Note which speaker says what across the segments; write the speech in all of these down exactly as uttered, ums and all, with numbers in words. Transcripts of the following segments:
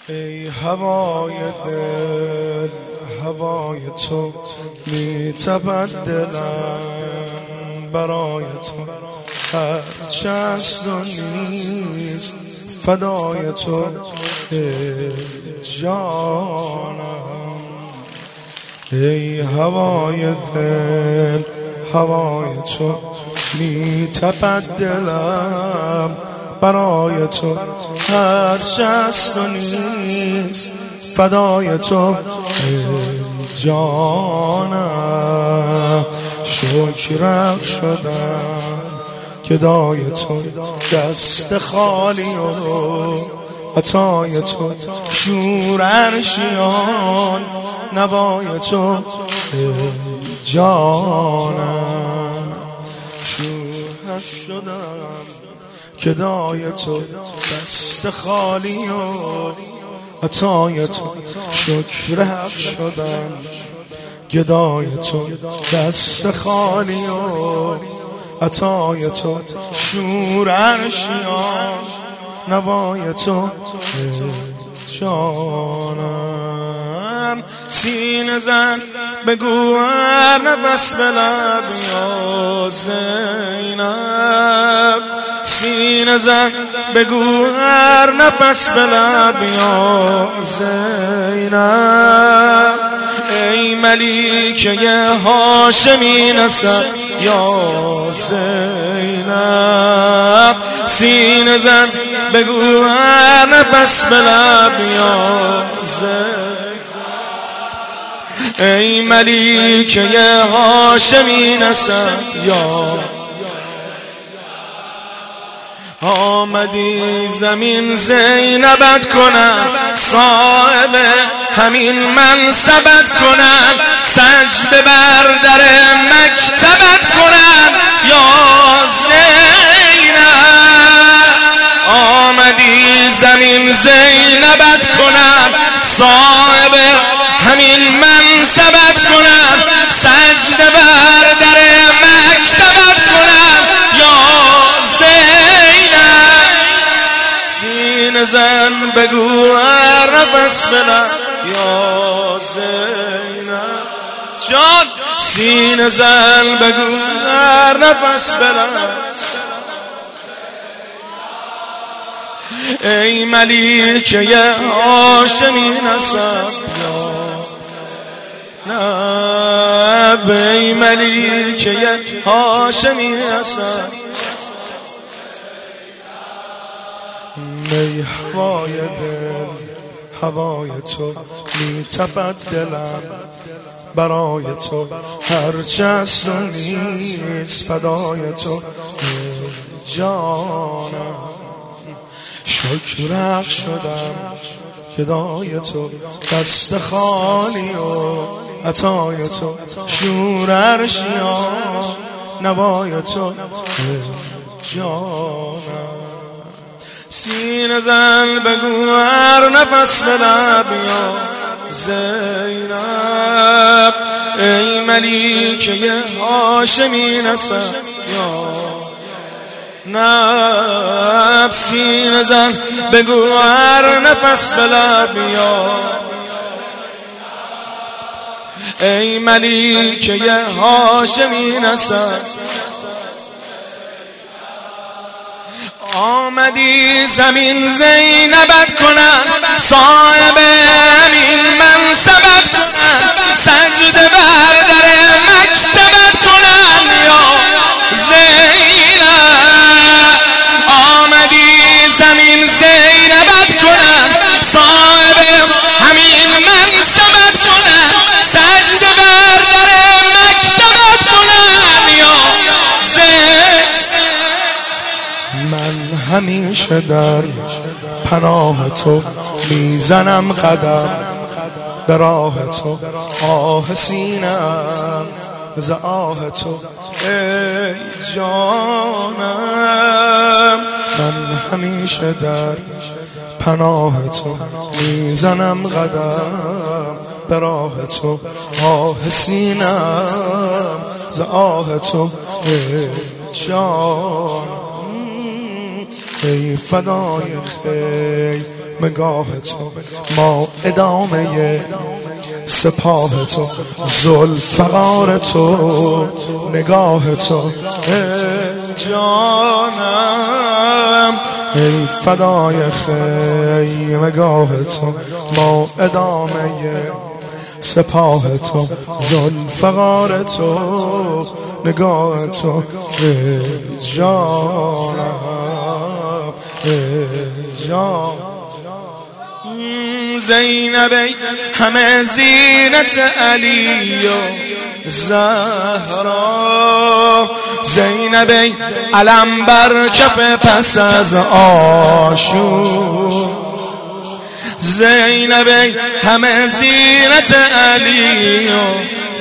Speaker 1: ای هوای دل، هوای تو می‌تپد دلم برای تو، هرچه است و نیست فدای تو ای جانم. ای هوای دل، هوای تو می‌تپد دلم برای تو، هرچه است و نیست فدای تو ای جانم. شکرک شدم که دای تو، دست خالی و عطای تو، شور عرشیان نوای تو ای جانم. شکرک شدم که دای تو، دست خالی و عطای تو، شکر حق شدم گدای تو، دست خالی و عطای تو، شور عرشیان نوای تو جانم. سینه زن بگو هر نفس به لب یا زینب، سینه زن بگو هر نفس به لب یا زینب. ای ملیکه هاشمی نسب یا زینب، سینه زن بگو هر نفس به لب یا زینب. ای ملیکه هاشمی نسب یا آمدی زمین زینبت کنم، صاحب همین منصبت کنم، سجده بر در مکتبت کنم یا زینب. آمدی زمین زینبت کنم، صاحب همین منصبت کنم، سجده بر در مکتبت کنم یا زینب. سینه زن بگو هر نفس بلند یا زینب جان، سینه زن بگو هر نفس بلند. ای ملیکه هاشمی نسب یا نب، ای ملیکه هاشمی نسب. ای هوای دل، هوای تو می‌تپد دلم برای تو، هرچه است و نیست فدای تو جانم. شکرک شدم که دای تو، دست خالی و عطای تو، شور عرشیان نوای تو جانم. سینه زن بگو هر نفس به لب یا زینب، ای ملیکه هاشمی نسب یا نب. سینه زن بگو هر نفس به لب یا ای ملیکه هاشمی نسب. آمدی زمین زینبت کنم، صاحب همین منصبت کنم، سجده بر در مکتبت کنم یا زینب. آمدی زمین زینبت کنم، صاحب همین منصبت کنم، سجده بر در مکتبت کنم یا زینب. من همیشه در پناه تو میزنم قدم به راه تو، آه سینم ز آه تو ای جانم. من همیشه در پناه تو میزنم قدم به راه تو، آه سینم ز آه تو ای جانم. ای فدای خیل نگاه تو، ما ادامه سپاه تو، ذوالفقار تو، نگاه تو. ای جانم ای فدای خیمگاه تو، ما ادامه سپاه تو، ذوالفقار تو، نگاه تو. ای جانم ای جانم زینبی همه زینت علی و زهرا، زینبی علم بر کف پس از آشور، زینبی همه زینت علی و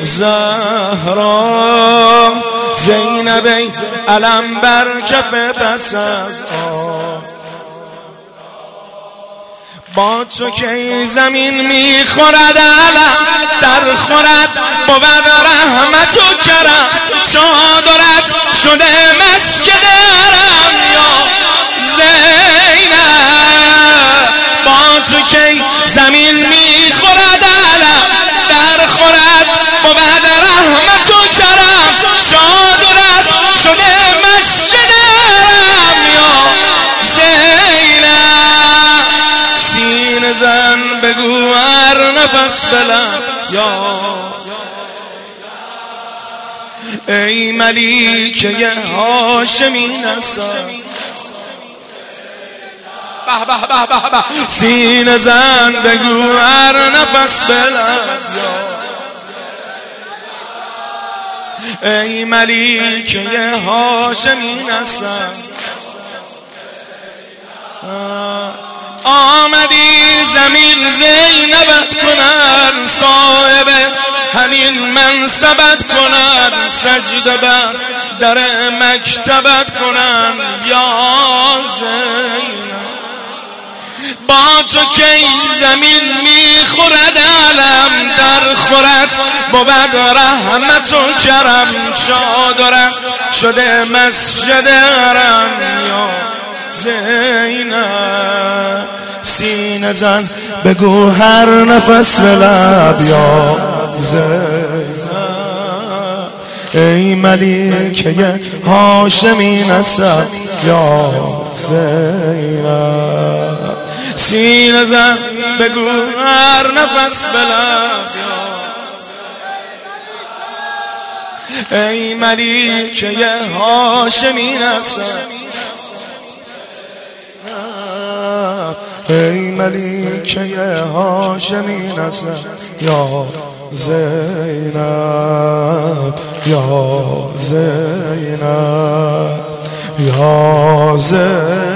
Speaker 1: زهرا، زینبی علم بر کف پس از آشور. با تو که زمین میخورد علم در خورد بود رحمت و کرم، چادرت شده مسجد حرم یا زینب. با تو که زمین میخورد علم در خورد بود رحمت و کرم، چادرت شده مسجد حرم یا زینب. سینه زن بگو هر نفس بلند یا ای ملیکه هاشمی نسب، به به به به به. سینه زن بگو هر نفس بلند ای ملیکه هاشمی نسب. آمدی زمین زینبت کنن، صاحب همین منصبت کنن، سجده بر در مکتبت کنن یا زینب. با تو که زمین میخورد علم در خورد بود رحمت و کرم، چادرم شده مسجد حرم یا زینب. سینه زن بگو هر نفس به لب یا زینب، ای ملیکه هاشمی نسب یا زینب. سینه زن بگو هر نفس به لب ای ملیکه هاشمی نسب، ای ملیکه هاشمی نسب یا زینب یا زینب یا زینب.